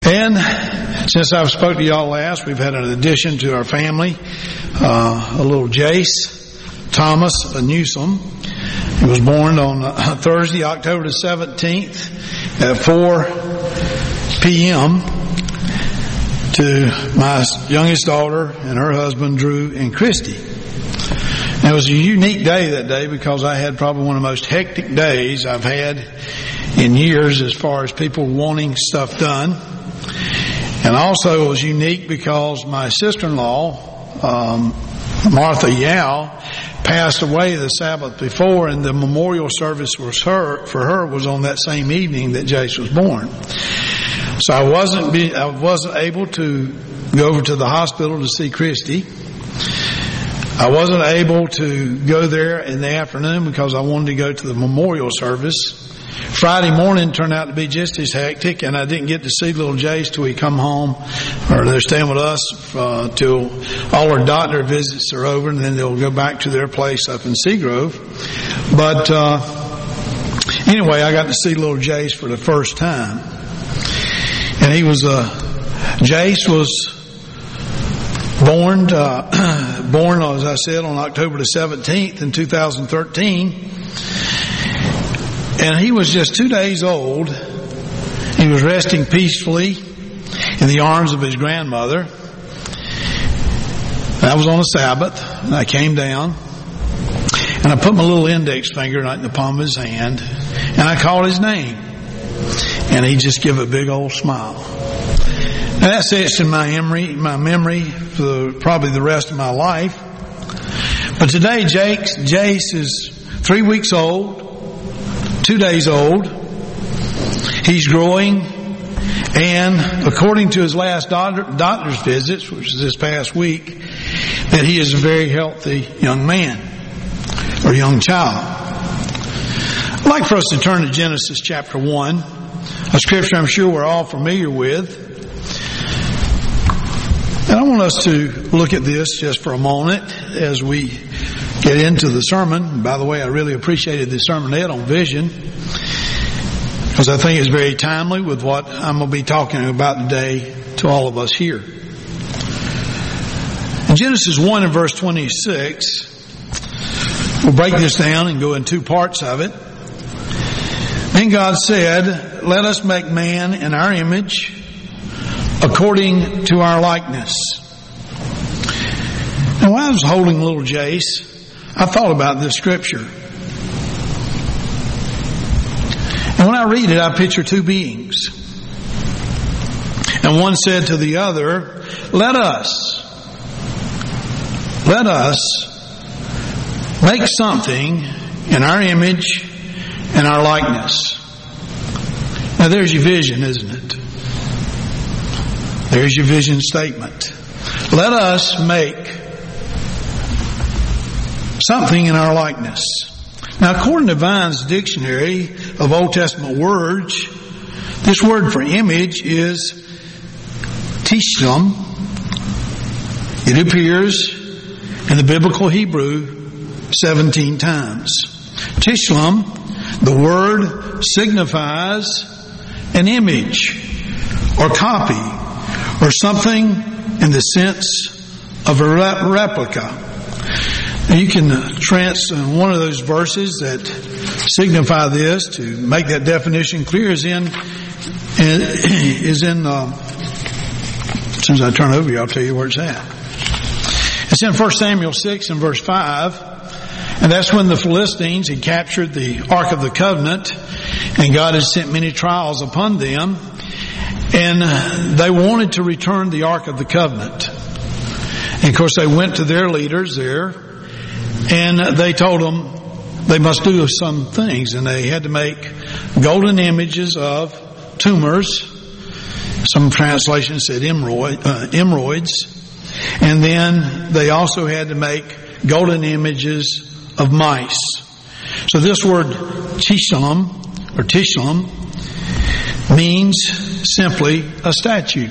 And since I've spoke to y'all last, we've had an addition to our family, a little Jace Thomas Newsom. He was born on Thursday, October the 17th at 4 p.m. to my youngest daughter and her husband, Drew and Christy. And it was a unique day that day because I had probably one of the most hectic days I've had in years as far as people wanting stuff done. And also it was unique because my sister-in-law, Martha Yao, passed away the Sabbath before, and the memorial service for her was on that same evening that Jace was born. So I wasn't able to go over to the hospital to see Christy. I wasn't able to go there in the afternoon because I wanted to go to the memorial service. Friday morning turned out to be just as hectic, and I didn't get to see little Jace till he come home, or they're staying with us till all our doctor visits are over, and then they'll go back to their place up in Seagrove. But anyway, I got to see little Jace for the first time, and Jace was born, as I said, on October the 17th in 2013. And he was just 2 days old. He was resting peacefully in the arms of his grandmother. That was on a Sabbath. And I came down and I put my little index finger right in the palm of his hand and I called his name. And he just gave a big old smile. Now that's etched in my memory for probably the rest of my life. But today Jace is 3 weeks old. 2 days old. He's growing, and according to his last doctor's visits, which is this past week, that he is a very healthy young man or young child. I'd like for us to turn to Genesis chapter 1, a scripture I'm sure we're all familiar with. And I want us to look at this just for a moment as we get into the sermon. By the way, I really appreciated the sermonette on vision because I think it's very timely with what I'm going to be talking about today to all of us here. In Genesis 1 and verse 26, we'll break this down and go in two parts of it. Then God said, "Let us make man in our image, according to our likeness." Now, while I was holding little Jace, I thought about this scripture. And when I read it, I picture two beings. And one said to the other, let us make something in our image and our likeness. Now there's your vision, isn't it? There's your vision statement. Let us make something in our likeness. Now, according to Vine's Dictionary of Old Testament words, this word for image is tishlum. It appears in the biblical Hebrew 17 times. Tishlum, the word signifies an image or copy or something in the sense of a replica. Now you can one of those verses that signify this to make that definition clear is in as soon as I turn over here, I'll tell you where it's at. It's in 1 Samuel 6 and verse 5, and that's when the Philistines had captured the Ark of the Covenant, and God had sent many trials upon them, and they wanted to return the Ark of the Covenant. And of course they went to their leaders there, and they told them they must do some things, and they had to make golden images of tumors. Some translations said emeralds. And then they also had to make golden images of mice. So this word tishlum means simply a statue.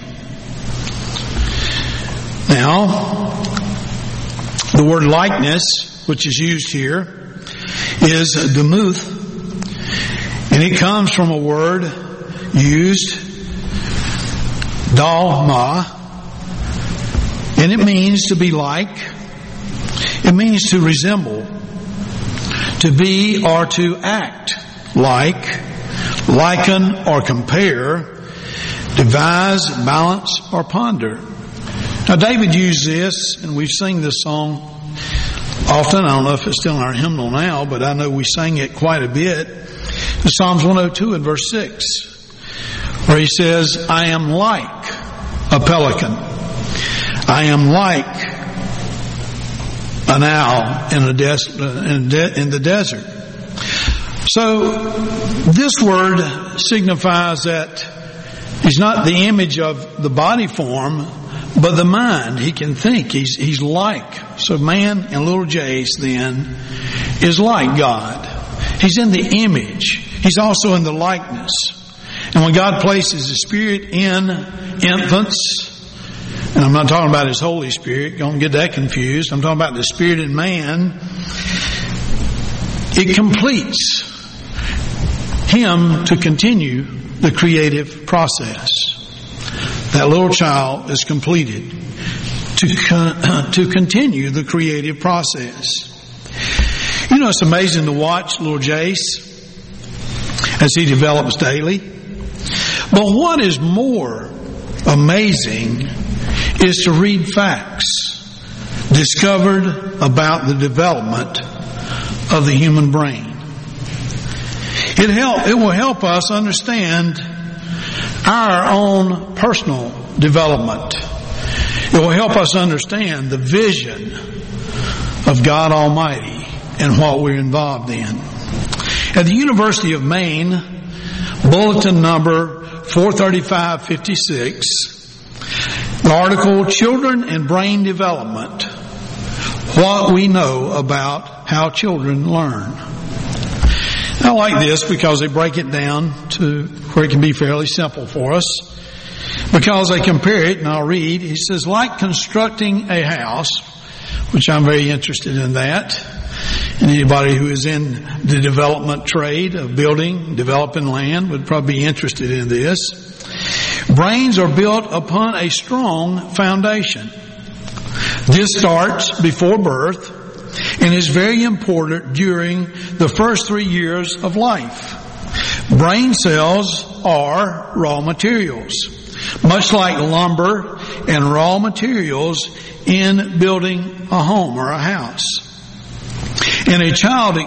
Now, the word likeness, which is used here, is demuth, and it comes from a word used Dalma, and it means to be like. It means to resemble, to be or to act like, liken or compare, devise, balance, or ponder. Now David used this, and we've sung this song often. I don't know if it's still in our hymnal now, but I know we sang it quite a bit. In Psalms 102 and verse 6, where he says, I am like a pelican. I am like an owl in the desert. So this word signifies that he's not the image of the body form, but the mind. He can think. He's like. So man and little Jace then is like God. He's in the image. He's also in the likeness. And when God places the Spirit in infants, and I'm not talking about His Holy Spirit, don't get that confused. I'm talking about the Spirit in man. It completes him to continue the creative process. That little child is completed to continue the creative process. You know, it's amazing to watch little Jace as he develops daily. But what is more amazing is to read facts discovered about the development of the human brain. It will help us understand our own personal development. It will help us understand the vision of God Almighty and what we're involved in. At the University of Maine, bulletin number 43556, the article, Children and Brain Development, What We Know About How Children Learn. I like this because they break it down to where it can be fairly simple for us. Because they compare it, and I'll read, he says, like constructing a house, which I'm very interested in that. And anybody who is in the development trade of building, developing land would probably be interested in this. Brains are built upon a strong foundation. This starts before birth and is very important during the first 3 years of life. Brain cells are raw materials, much like lumber and raw materials in building a home or a house. And a child's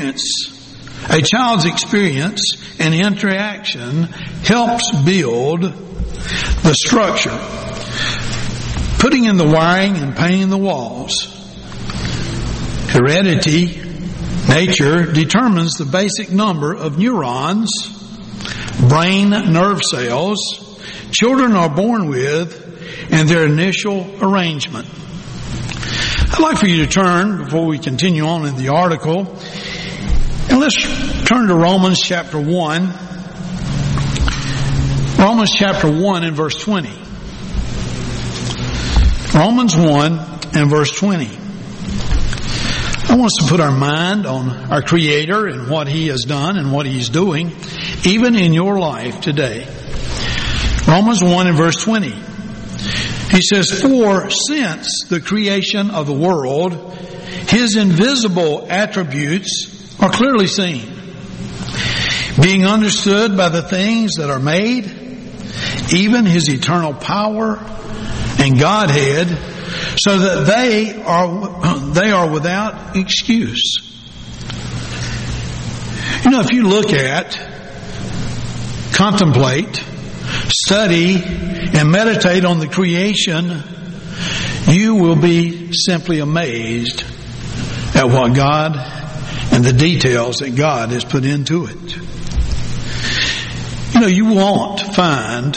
experience and interaction helps build the structure, putting in the wiring and painting the walls. Heredity, nature, determines the basic number of neurons, brain nerve cells, children are born with, and their initial arrangement. I'd like for you to turn, before we continue on in the article, and let's turn to Romans chapter 1. Romans chapter 1 and verse 20. Romans 1 and verse 20. I want us to put our mind on our Creator and what He has done and what He's doing, even in your life today. Romans 1 and verse 20. He says, for since the creation of the world, His invisible attributes are clearly seen, being understood by the things that are made, even His eternal power and Godhead, so that they are without excuse. You know, if you look at, contemplate, study, and meditate on the creation, you will be simply amazed at what God and the details that God has put into it. You know, you won't find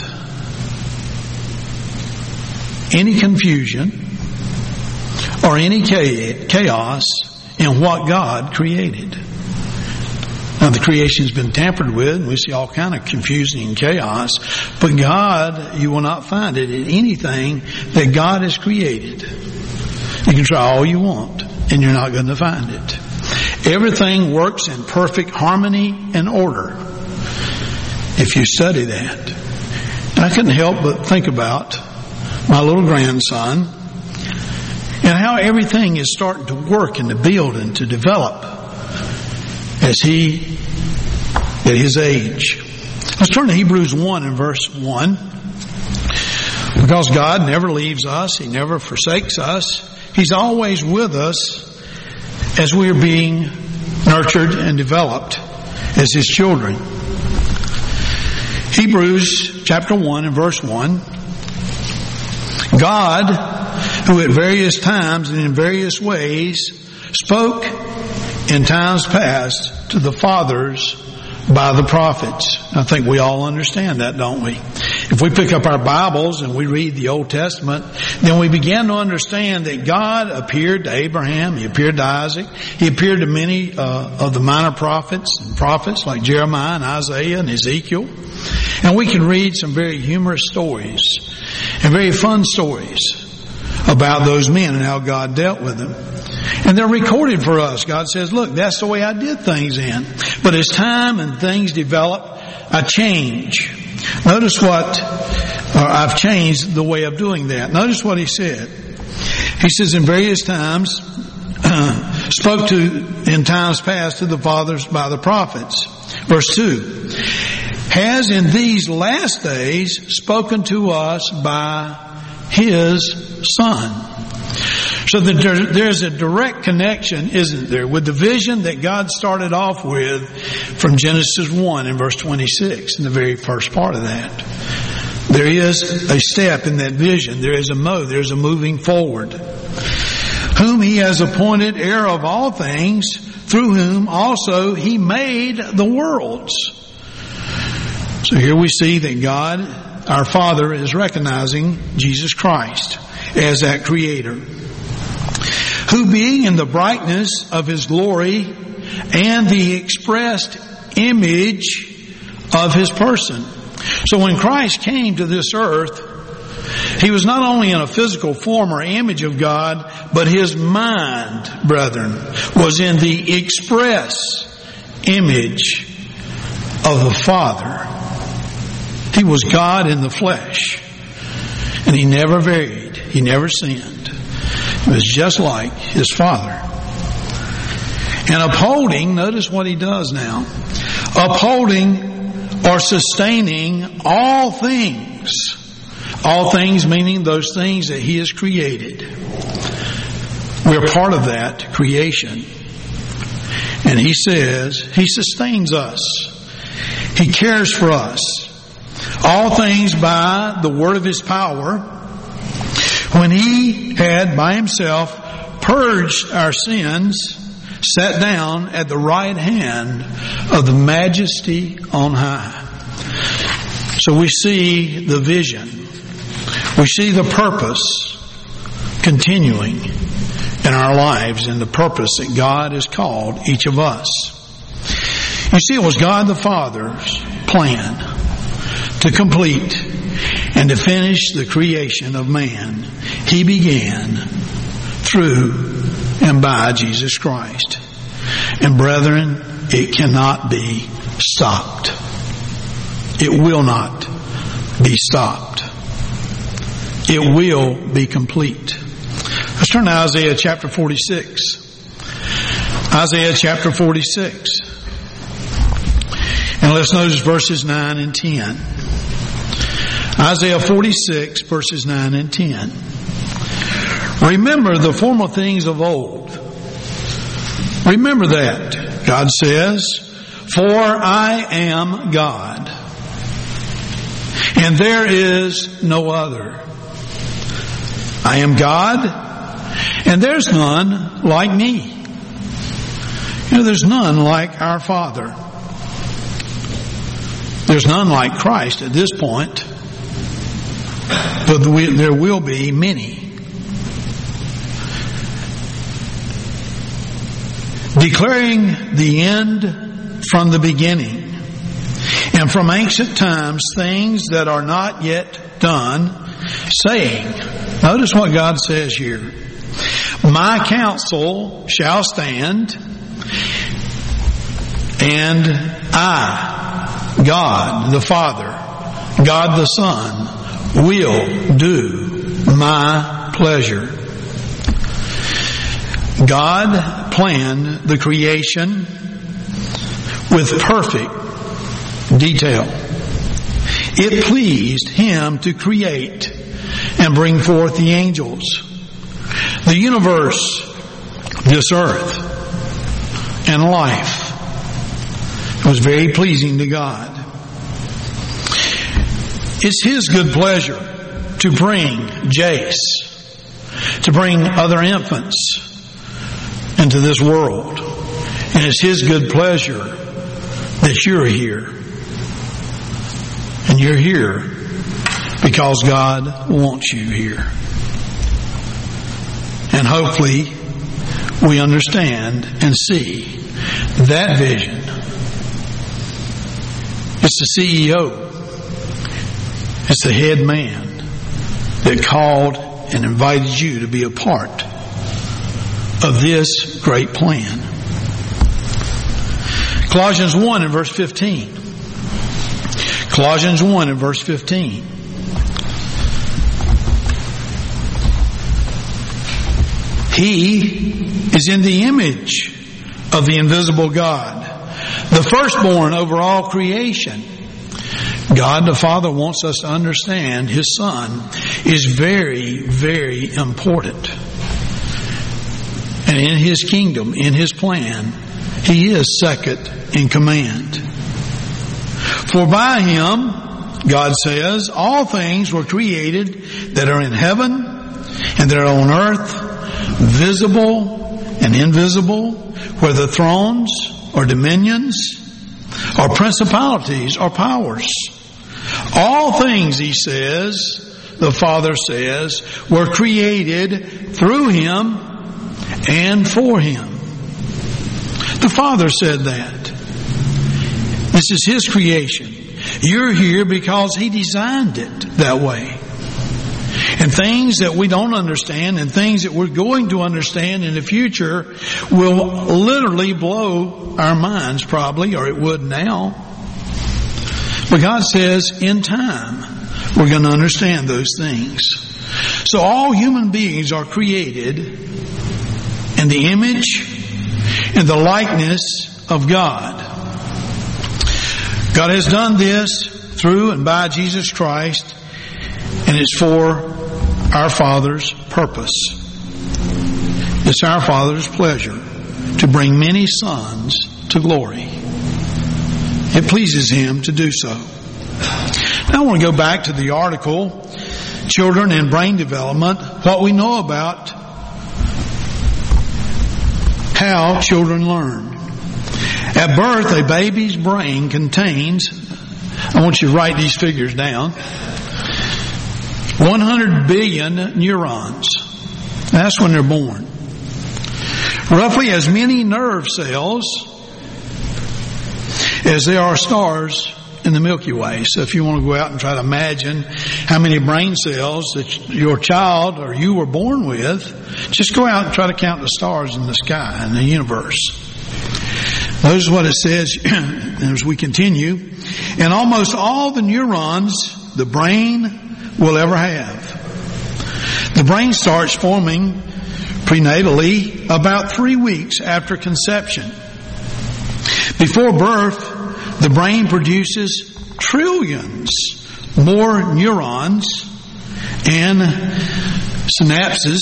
any confusion or any chaos in what God created. Now, the creation's been tampered with, and we see all kind of confusion and chaos. But God, you will not find it in anything that God has created. You can try all you want, and you're not going to find it. Everything works in perfect harmony and order. If you study that, I couldn't help but think about my little grandson and how everything is starting to work and to build and to develop as he, at his age. Let's turn to Hebrews 1 and verse 1. Because God never leaves us, He never forsakes us. He's always with us as we are being nurtured and developed as His children. Hebrews chapter 1 and verse 1. God, who at various times and in various ways spoke in times past to the fathers by the prophets. I think we all understand that, don't we? If we pick up our Bibles and we read the Old Testament, then we begin to understand that God appeared to Abraham, He appeared to Isaac, He appeared to many of the minor prophets and prophets like Jeremiah and Isaiah and Ezekiel. And we can read some very humorous stories and very fun stories about those men and how God dealt with them. And they're recorded for us. God says, look, that's the way I did things then. But as time and things develop, I change. Notice I've changed the way of doing that. Notice what He said. He says, in various times, spoke in times past to the fathers by the prophets. Verse 2, has in these last days spoken to us by His Son. So there's a direct connection, isn't there, with the vision that God started off with from Genesis 1 and verse 26, in the very first part of that. There is a step in that vision. There's a moving forward. Whom He has appointed heir of all things, through whom also He made the worlds. So here we see that God, our Father, is recognizing Jesus Christ as that Creator. Who being in the brightness of His glory and the expressed image of His person. So when Christ came to this earth, He was not only in a physical form or image of God, but His mind, brethren, was in the express image of the Father. He was God in the flesh. And He never varied. He never sinned. He was just like His Father. And upholding, notice what He does now. Upholding or sustaining all things. All things meaning those things that He has created. We're part of that creation. And He says He sustains us. He cares for us. All things by the word of His power, when He had by Himself purged our sins, sat down at the right hand of the Majesty on high. So we see the vision. We see the purpose continuing in our lives and the purpose that God has called each of us. You see, it was God the Father's plan to complete and to finish the creation of man. He began through and by Jesus Christ. And brethren, it cannot be stopped. It will not be stopped. It will be complete. Let's turn to Isaiah chapter 46. Isaiah chapter 46. And let's notice verses 9 and 10. Isaiah 46, verses 9 and 10. Remember the former things of old. Remember that. God says, for I am God, and there is no other. I am God, and there's none like me. You know, there's none like our Father. There's none like Christ at this point. But there will be many. Declaring the end from the beginning, and from ancient times things that are not yet done, saying, notice what God says here, my counsel shall stand, and I, God the Father, God the Son will do my pleasure. God planned the creation with perfect detail. It pleased Him to create and bring forth the angels, the universe, this earth, and life. It was very pleasing to God. It's His good pleasure to bring Jace, to bring other infants into this world. And it's His good pleasure that you're here. And you're here because God wants you here. And hopefully we understand and see that vision. It's the CEO. It's the head man that called and invited you to be a part of this great plan. Colossians 1 and verse 15. Colossians 1 and verse 15. He is in the image of the invisible God, the firstborn over all creation. God the Father wants us to understand His Son is very, very important. And in His kingdom, in His plan, He is second in command. For by Him, God says, all things were created that are in heaven and that are on earth, visible and invisible, whether thrones or dominions or principalities or powers. All things, He says, the Father says, were created through Him and for Him. The Father said that. This is His creation. You're here because He designed it that way. And things that we don't understand and things that we're going to understand in the future will literally blow our minds probably, or it would now. But God says in time we're going to understand those things. So all human beings are created in the image and the likeness of God. God has done this through and by Jesus Christ, and it's for our Father's purpose. It's our Father's pleasure to bring many sons to glory. It pleases Him to do so. Now I want to go back to the article, Children and Brain Development, what we know about how children learn. At birth, a baby's brain contains, I want you to write these figures down, 100 billion neurons. That's when they're born. Roughly as many nerve cells as there are stars in the Milky Way. So if you want to go out and try to imagine how many brain cells that your child or you were born with, just go out and try to count the stars in the sky and the universe. Notice what it says as we continue. And almost all the neurons the brain will ever have. The brain starts forming prenatally about 3 weeks after conception. Before birth, the brain produces trillions more neurons and synapses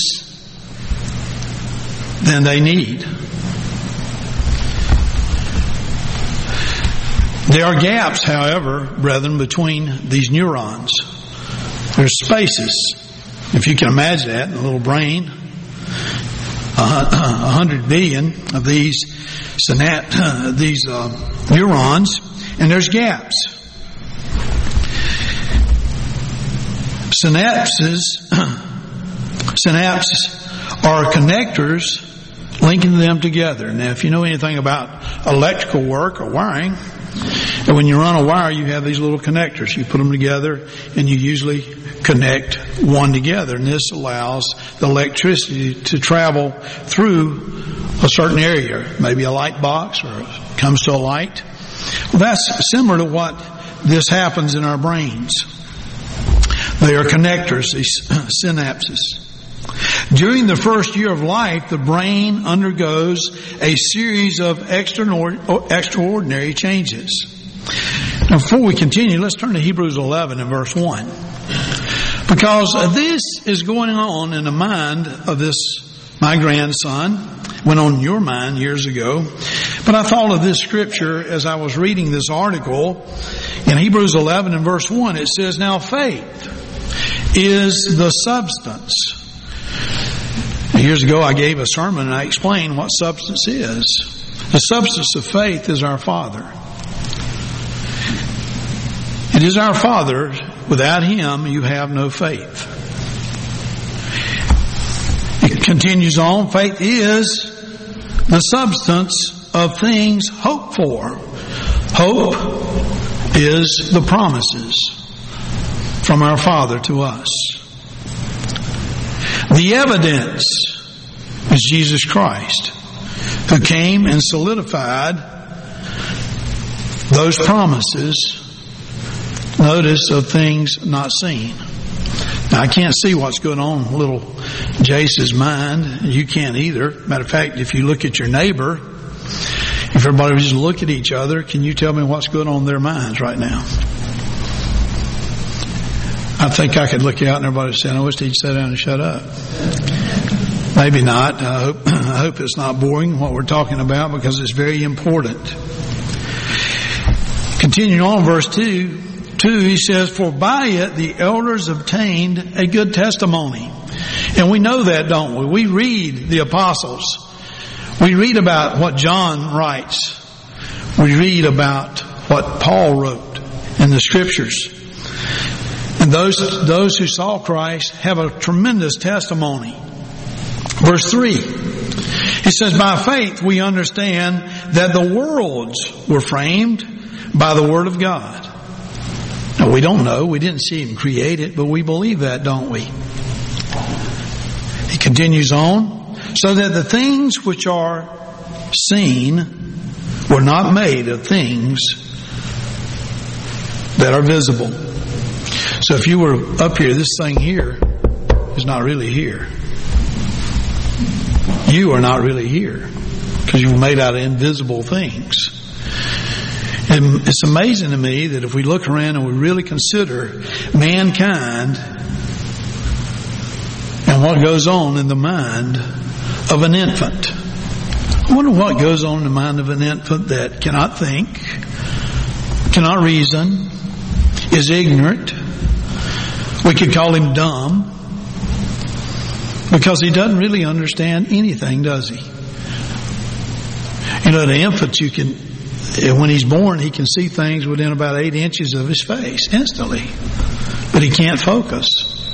than they need. There are gaps, however, brethren, between these neurons. There's spaces. If you can imagine that in a little brain, 100 billion of these neurons, and there's gaps. Synapses are connectors linking them together. Now, if you know anything about electrical work or wiring, when you run a wire, you have these little connectors. You put them together, and you usually connect one together. And this allows the electricity to travel through a certain area, maybe a light box or it comes to a light. Well, that's similar to what this happens in our brains. They are connectors, these synapses. During the first year of life, the brain undergoes a series of extraordinary changes. Now, before we continue, let's turn to Hebrews 11 and verse 1. Because this is going on in the mind of my grandson. Went on in your mind years ago. But I thought of this scripture as I was reading this article. In Hebrews 11 and verse 1, it says, now faith is the substance. Years ago I gave a sermon and I explained what substance is. The substance of faith is our Father. It is our Father. Without Him, you have no faith. It continues on. Faith is the substance of things hoped for. Hope is the promises from our Father to us. The evidence is Jesus Christ, who came and solidified those promises, notice, of things not seen. Now, I can't see what's going on in little Jace's mind. You can't either. Matter of fact, if you look at your neighbor, if everybody was just look at each other, can you tell me what's going on in their minds right now? I think I could look out and everybody would say, I wish he'd sit down and shut up. Maybe not. I hope it's not boring what we're talking about, because it's very important. Continuing on, verse 2, he says, for by it the elders obtained a good testimony. And we know that, don't we? We read the apostles. We read about what John writes. We read about what Paul wrote in the scriptures. And those who saw Christ have a tremendous testimony. Verse 3, he says, by faith we understand that the worlds were framed by the word of God. Now, we don't know. We didn't see Him create it, but we believe that, don't we? He continues on, so that the things which are seen were not made of things that are visible. So if you were up here, this thing here is not really here. You are not really here, because you were made out of invisible things. And it's amazing to me that if we look around and we really consider mankind and what goes on in the mind of an infant. I wonder what goes on in the mind of an infant that cannot think, cannot reason, is ignorant. We could call him dumb, because he doesn't really understand anything, does he? You know, the infants, when he's born, he can see things within about 8 inches of his face instantly. But he can't focus.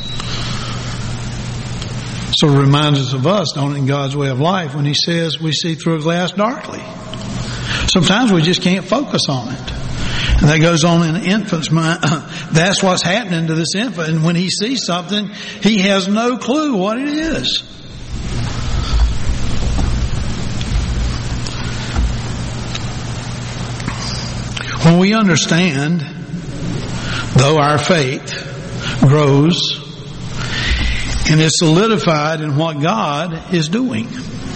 So it reminds us of us, don't it, in God's way of life, when He says we see through a glass darkly. Sometimes we just can't focus on it. And that goes on in an infant's mind. That's what's happening to this infant. And when he sees something, he has no clue what it is. When we understand, though our faith grows and is solidified in what God is doing.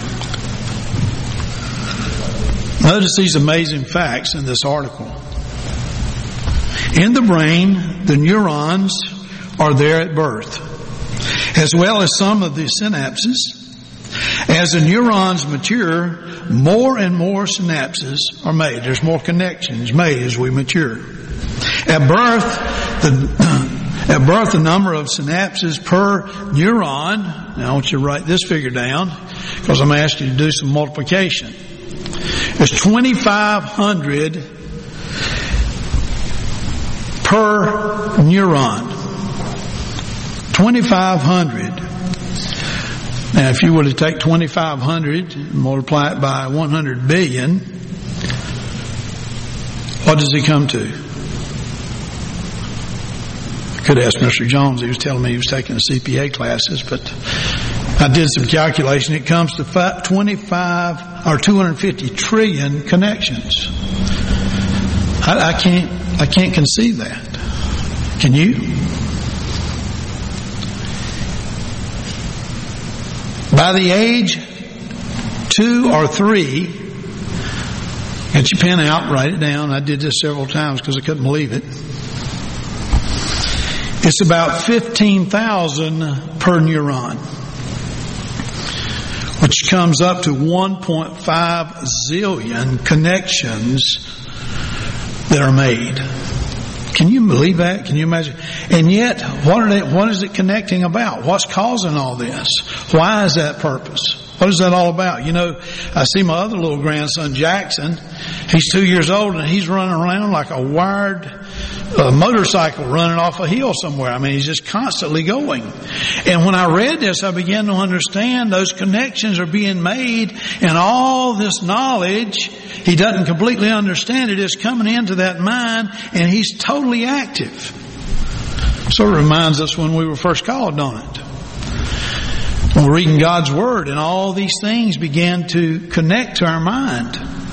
Notice these amazing facts in this article. In the brain, the neurons are there at birth, as well as some of the synapses. As the neurons mature, more and more synapses are made. There's more connections made as we mature. At birth, the number of synapses per neuron, now I want you to write this figure down, because I'm asking you to do some multiplication. There's 2,500 per neuron. 2,500. Now, if you were to take 2,500 and multiply it by 100 billion, what does it come to? I could ask Mr. Jones. He was telling me he was taking the CPA classes, but I did some calculation. It comes to 250 trillion connections. I can't conceive that. Can you? By the age 2 or 3, get your pen out, write it down. I did this several times because I couldn't believe it. It's about 15,000 per neuron, which comes up to 1.5 zillion connections that are made. Can you believe that? Can you imagine? And yet, what is it connecting about? What's causing all this? Why is that purpose? What is that all about? You know, I see my other little grandson, Jackson. He's 2 years old and he's running around like a wired motorcycle running off a hill somewhere. I mean, he's just constantly going. And when I read this, I began to understand those connections are being made, and all this knowledge, he doesn't completely understand it, is coming into that mind, and he's totally active. Sort of reminds us when we were first called, don't it? When we're reading God's Word and all these things began to connect to our mind.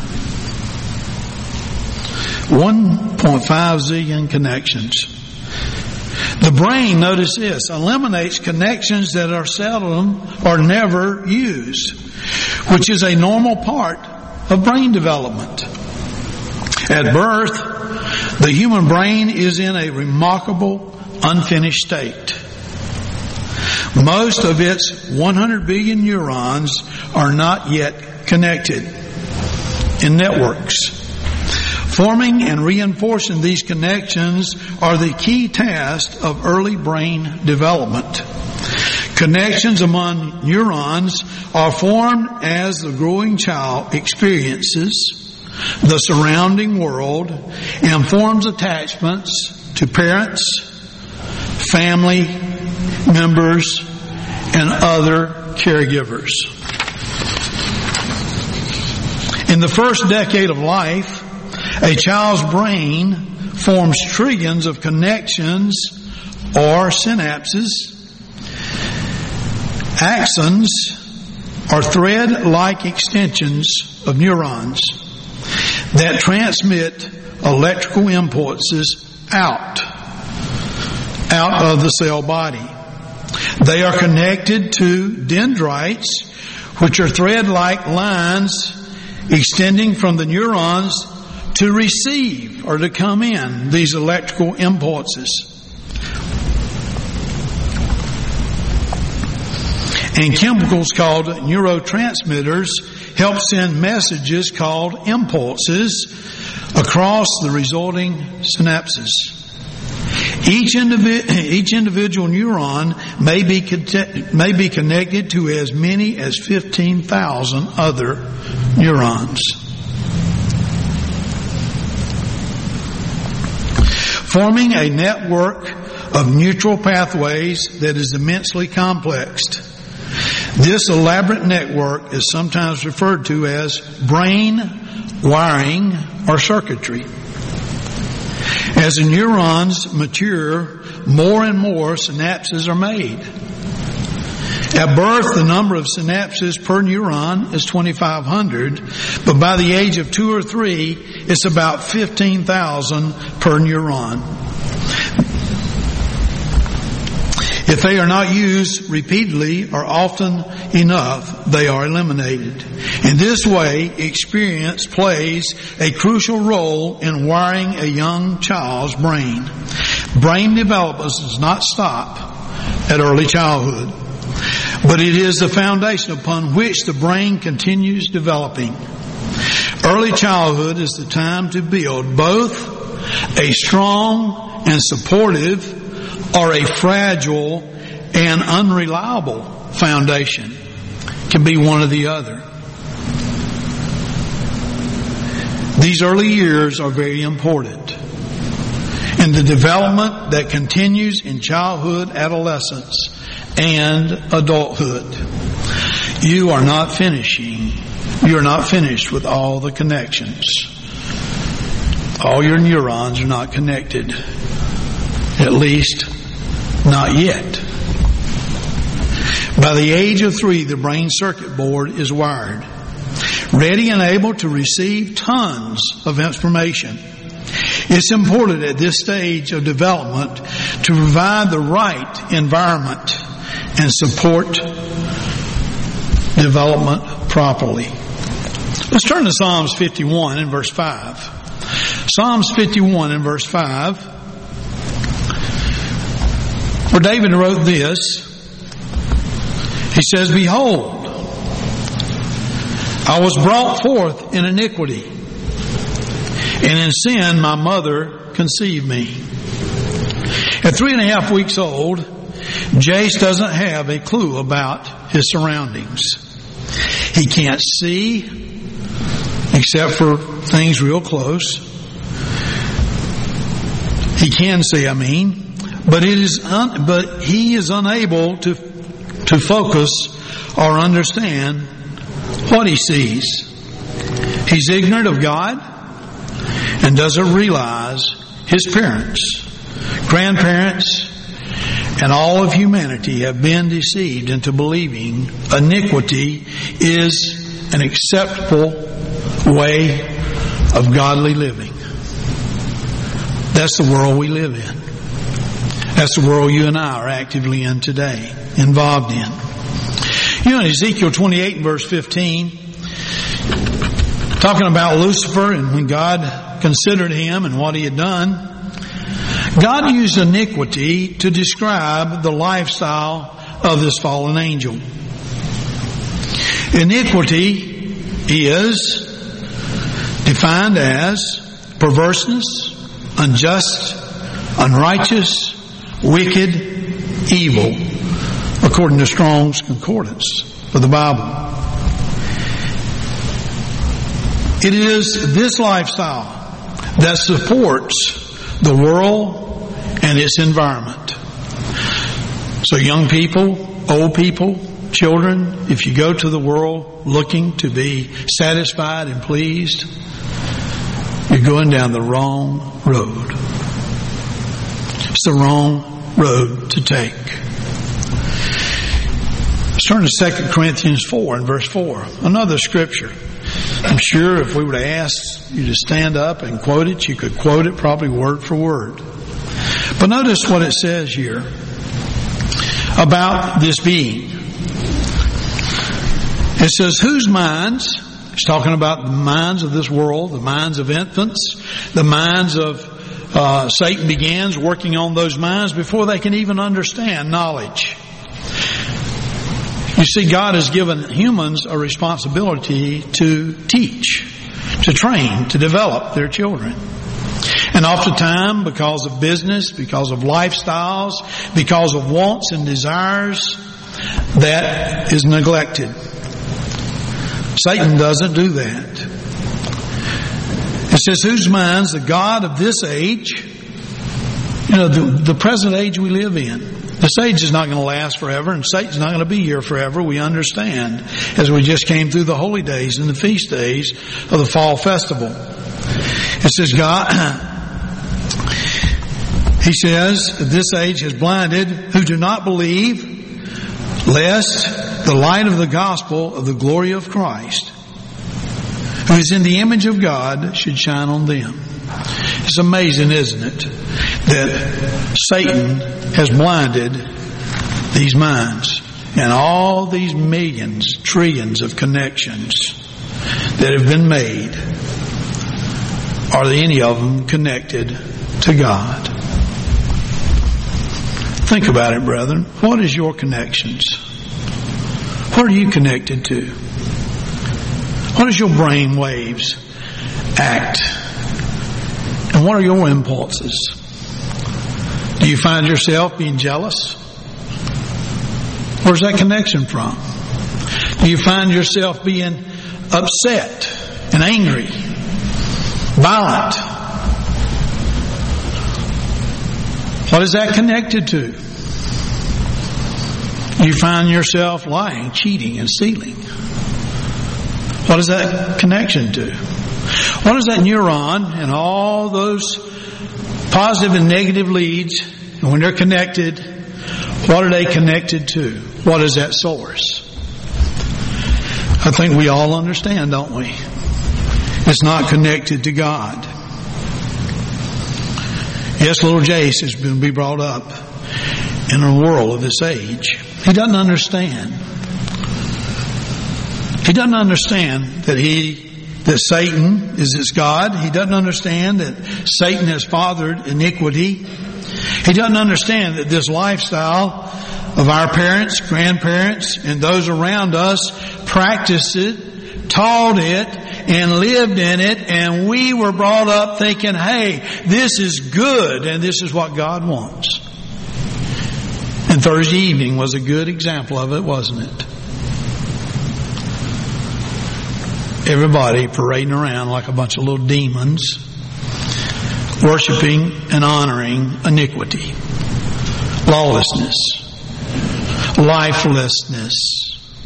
1.5 zillion connections. The brain, notice this, eliminates connections that are seldom or never used, which is a normal part of brain development. At birth, the human brain is in a remarkable, unfinished state. Most of its 100 billion neurons are not yet connected in networks. Forming and reinforcing these connections are the key task of early brain development. Connections among neurons are formed as the growing child experiences the surrounding world and forms attachments to parents, family members, and other caregivers. In the first decade of life, a child's brain forms trillions of connections or synapses. Axons are thread-like extensions of neurons that transmit electrical impulses out of the cell body. They are connected to dendrites, which are thread-like lines extending from the neurons to receive or to come in these electrical impulses. And chemicals called neurotransmitters help send messages called impulses across the resulting synapses. Each individual neuron may be connected to as many as 15,000 other neurons. Forming a network of neutral pathways that is immensely complex. This elaborate network is sometimes referred to as brain wiring or circuitry. As the neurons mature, more and more synapses are made. At birth, the number of synapses per neuron is 2,500, but by the age of 2 or 3, it's about 15,000 per neuron. If they are not used repeatedly or often enough, they are eliminated. In this way, experience plays a crucial role in wiring a young child's brain. Brain development does not stop at early childhood, but it is the foundation upon which the brain continues developing. Early childhood is the time to build both a strong and supportive or a fragile and unreliable foundation. It can be one or the other. These early years are very important in the development that continues in childhood, adolescence, and adulthood. You are not finished with all the connections. All your neurons are not connected. At least, not yet. By the age of 3, the brain circuit board is wired, ready and able to receive tons of information. It's important at this stage of development to provide the right environment and support development properly. Let's turn to Psalms 51 and verse 5. Psalms 51 and verse 5, where David wrote this. He says, "Behold, I was brought forth in iniquity, and in sin my mother conceived me." At 3.5 weeks old, Jace doesn't have a clue about his surroundings. He can't see, except for things real close. He can see, but he is unable to focus or understand what he sees. He's ignorant of God and doesn't realize his parents, grandparents, and all of humanity have been deceived into believing iniquity is an acceptable way of godly living. That's the world we live in. That's the world you and I are actively in today, involved in. In Ezekiel 28 and verse 15, talking about Lucifer and when God considered him and what he had done, God used iniquity to describe the lifestyle of this fallen angel. Iniquity is defined as perverseness, unjust, unrighteous, wicked, evil, according to Strong's Concordance of the Bible. It is this lifestyle that supports the world and its environment. So young people, old people, children, if you go to the world looking to be satisfied and pleased, you're going down the wrong road. It's the wrong road to take. Let's turn to 2 Corinthians 4 and verse 4. Another scripture. I'm sure if we were to ask you to stand up and quote it, you could quote it probably word for word. But notice what it says here about this being. It says, whose minds, it's talking about the minds of this world, the minds of infants, the minds of Satan begins working on those minds before they can even understand knowledge. You see, God has given humans a responsibility to teach, to train, to develop their children. And oftentimes, because of business, because of lifestyles, because of wants and desires, that is neglected. Satan doesn't do that. It says, whose minds the God of this age, the present age we live in. This age is not going to last forever, and Satan's not going to be here forever. We understand, as we just came through the holy days and the feast days of the fall festival. It says, God, he says, this age has blinded who do not believe, lest the light of the gospel of the glory of Christ, who is in the image of God, should shine on them. It's amazing, isn't it, that Satan has blinded these minds and all these millions, trillions of connections that have been made. Are any of them connected to God? Think about it, brethren. What is your connections? What are you connected to? What does your brain waves act? And what are your impulses? Do you find yourself being jealous? Where's that connection from? Do you find yourself being upset and angry, violent? What is that connected to? You find yourself lying, cheating, and stealing. What is that connection to? What is that neuron and all those positive and negative leads, and when they're connected, what are they connected to? What is that source? I think we all understand, don't we? It's not connected to God. Yes, little Jace is going to be brought up in a world of this age. He doesn't understand. He doesn't understand that Satan is his God. He doesn't understand that Satan has fathered iniquity. He doesn't understand that this lifestyle of our parents, grandparents, and those around us practiced it, taught it, and lived in it, and we were brought up thinking, hey, this is good, and this is what God wants. And Thursday evening was a good example of it, wasn't it? Everybody parading around like a bunch of little demons, worshiping and honoring iniquity, lawlessness, lifelessness.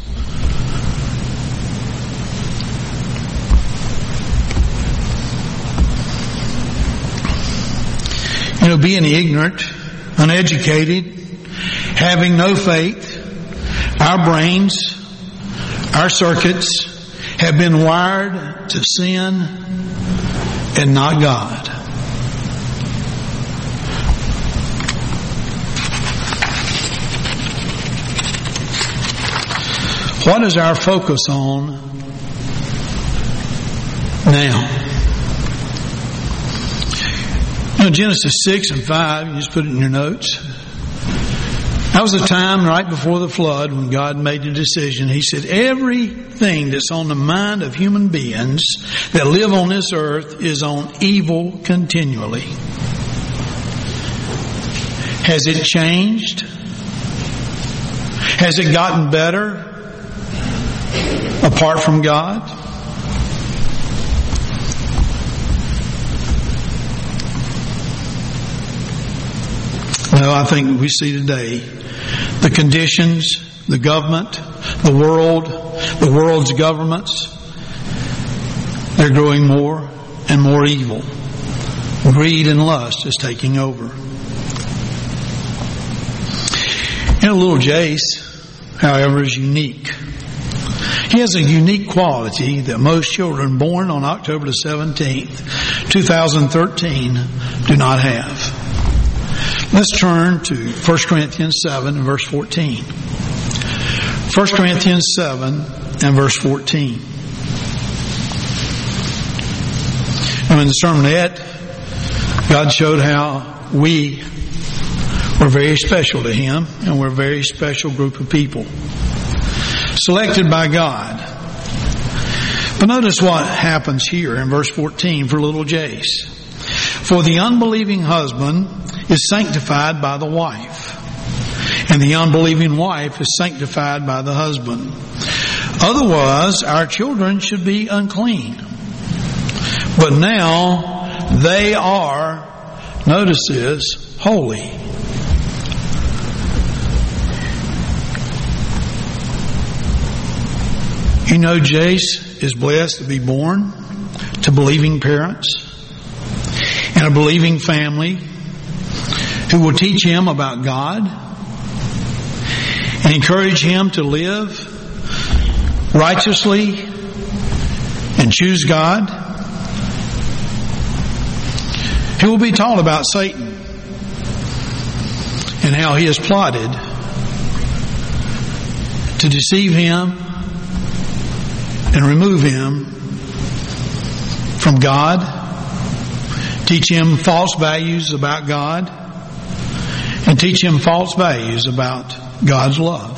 Being ignorant, uneducated, having no faith, our brains, our circuits have been wired to sin and not God. What is our focus on now? Genesis 6 and 5, you just put it in your notes. That was a time right before the flood when God made the decision. He said, everything that's on the mind of human beings that live on this earth is on evil continually. Has it changed? Has it gotten better apart from God? No, I think we see today the conditions, the government, the world's governments, they're growing more and more evil. Greed and lust is taking over. Little Jace, however, is unique. He has a unique quality that most children born on October the 17th, 2013 do not have. Let's turn to 1 Corinthians 7 and verse 14. 1 Corinthians 7 and verse 14. And in the sermonette, God showed how we were very special to Him, and we're a very special group of people, selected by God. But notice what happens here in verse 14 for little Jace. For the unbelieving husband is sanctified by the wife, and the unbelieving wife is sanctified by the husband. Otherwise, our children should be unclean. But now they are, notice this, holy. Jace is blessed to be born to believing parents and a believing family who will teach him about God and encourage him to live righteously and choose God. He will be taught about Satan and how he has plotted to deceive him and remove him from God, teach him false values about God, and teach him false values about God's love.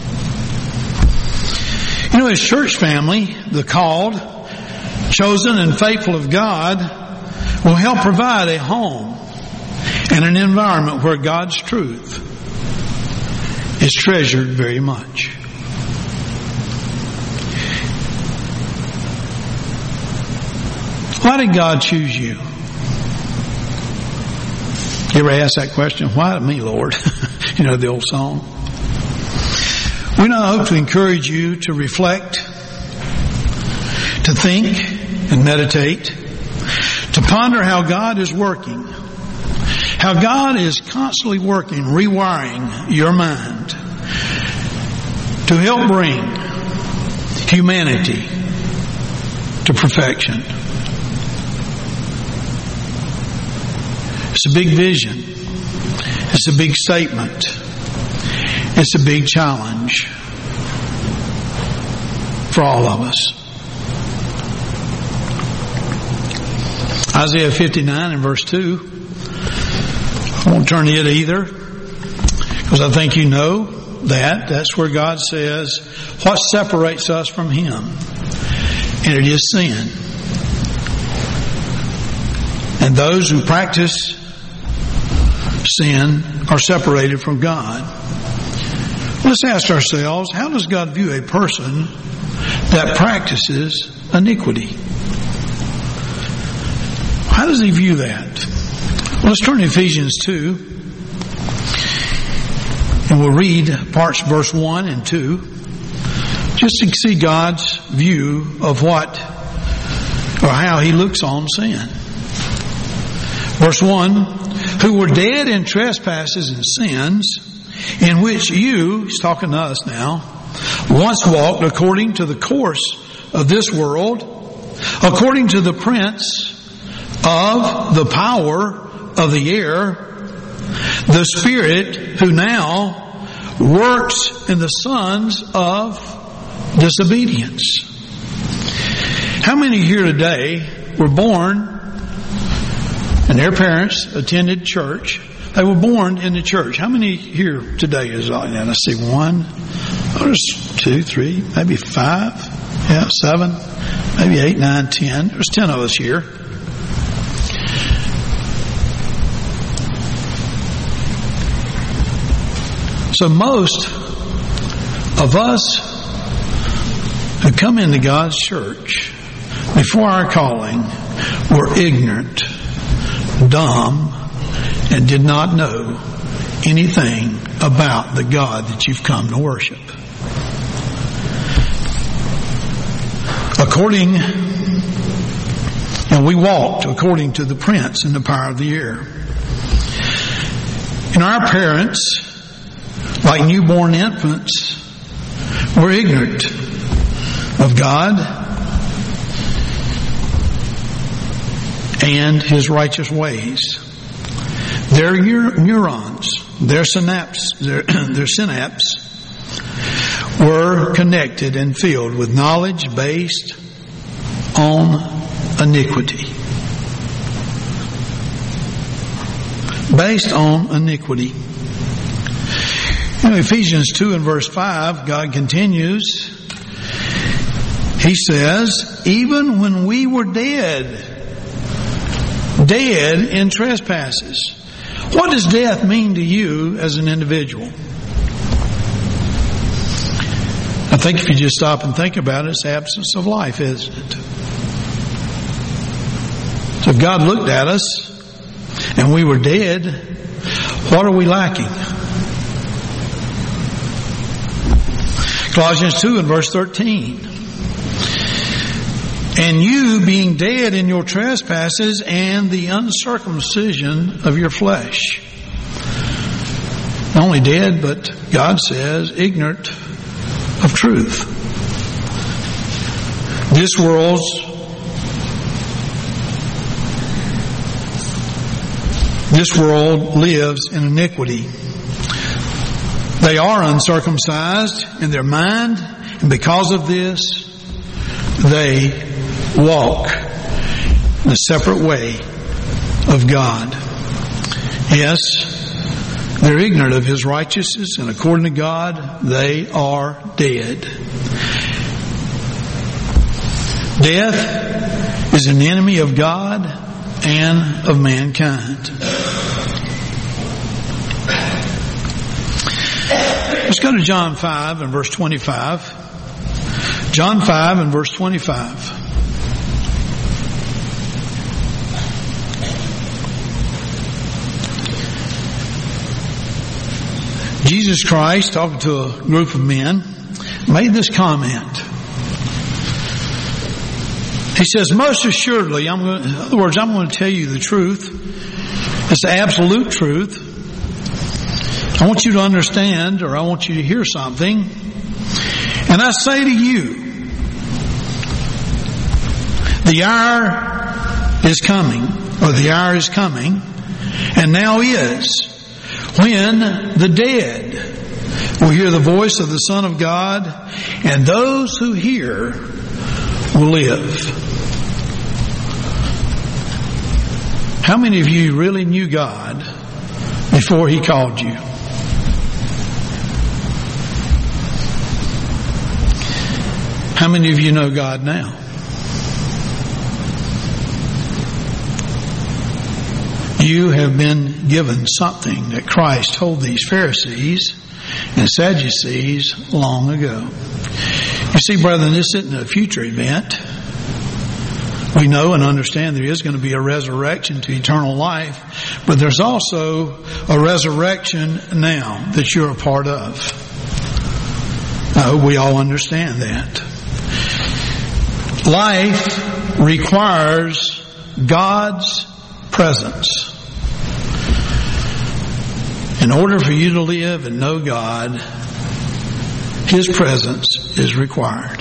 His church family, the called, chosen, and faithful of God, will help provide a home and an environment where God's truth is treasured very much. Why did God choose you? You ever ask that question? Why me, Lord? The old song. We now hope to encourage you to reflect, to think and meditate, to ponder how God is working, how God is constantly working, rewiring your mind to help bring humanity to perfection. It's a big vision. It's a big statement. It's a big challenge for all of us. Isaiah 59 and verse 2. I won't turn to it either, because I think you know that. That's where God says, what separates us from Him? And it is sin. And those who practice sin are separated from God. Let's ask ourselves, how does God view a person that practices iniquity? How does He view that? Well, let's turn to Ephesians 2, and we'll read parts verse 1 and 2, just to see God's view of what, or how He looks on sin. Verse 1, who were dead in trespasses and sins, in which you, He's talking to us now, once walked according to the course of this world, according to the prince of the power of the air, the Spirit who now works in the sons of disobedience. How many here today were born and their parents attended church? They were born in the church. How many here today is like that? I see 1, there's 2, 3, maybe 5, 7, maybe 8, 9, 10. There's 10 of us here. So most of us who come into God's church before our calling were ignorant, dumb, and did not know anything about the God that you've come to worship. And we walked according to the prince and the power of the air. And our parents, like newborn infants, were ignorant of God and His righteous ways. Their neurons, their synapses were connected and filled with knowledge based on iniquity. Based on iniquity. In Ephesians 2 and verse 5, God continues. He says, even when we were dead in trespasses. What does death mean to you as an individual? I think if you just stop and think about it, it's absence of life, isn't it? So if God looked at us and we were dead, what are we lacking? Colossians 2 and verse 13. And you being dead in your trespasses and the uncircumcision of your flesh. Not only dead, but God says ignorant of truth. This world lives in iniquity. They are uncircumcised in their mind, and because of this, they walk in a separate way of God. Yes, they're ignorant of His righteousness, and according to God, they are dead. Death is an enemy of God and of mankind. Let's go to John 5 and verse 25. John 5 and verse 25. Jesus Christ, talking to a group of men, made this comment. He says, most assuredly, in other words, I'm going to tell you the truth. It's the absolute truth. I want you to understand, or I want you to hear something. And I say to you, the hour is coming, or the hour is coming, and now is, when the dead will hear the voice of the Son of God, and those who hear will live. How many of you really knew God before He called you? How many of you know God now? You have been given something that Christ told these Pharisees and Sadducees long ago. You see, brethren, this isn't a future event. We know and understand there is going to be a resurrection to eternal life, but there's also a resurrection now that you're a part of. I hope we all understand that. Life requires God's presence. In order for you to live and know God, His presence is required.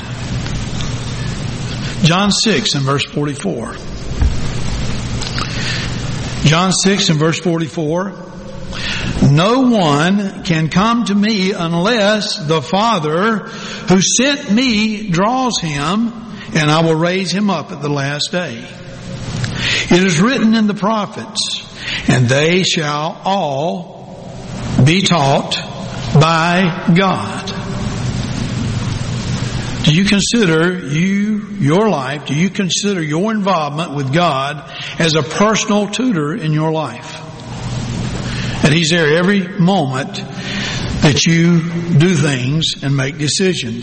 John 6 and verse 44. John 6 and verse 44. No one can come to me unless the Father who sent me draws him, and I will raise him up at the last day. It is written in the prophets, and they shall all be taught by God. Do you consider your life, do you consider your involvement with God as a personal tutor in your life? That He's there every moment that you do things and make decisions.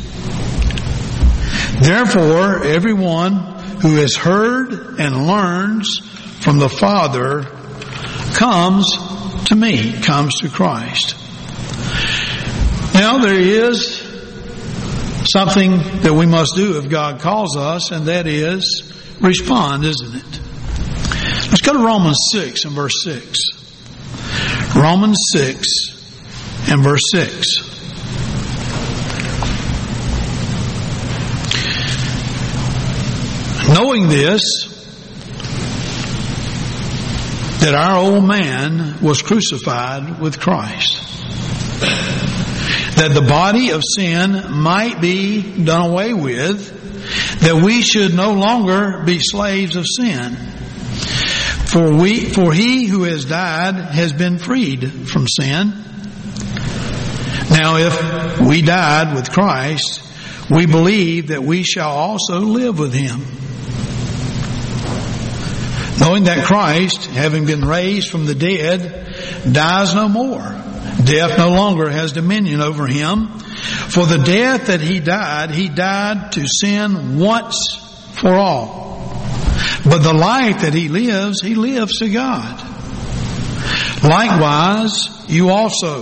Therefore, everyone who has heard and learns from the Father comes to me, comes to Christ. Now there is something that we must do if God calls us, and that is respond, isn't it? Let's go to Romans 6 and verse 6. Romans 6 and verse 6. Knowing this, that our old man was crucified with Christ, that the body of sin might be done away with, that we should no longer be slaves of sin. For he who has died has been freed from sin. Now if we died with Christ, we believe that we shall also live with Him. Knowing that Christ, having been raised from the dead, dies no more. Death no longer has dominion over Him. For the death that He died to sin once for all. But the life that He lives to God. Likewise, you also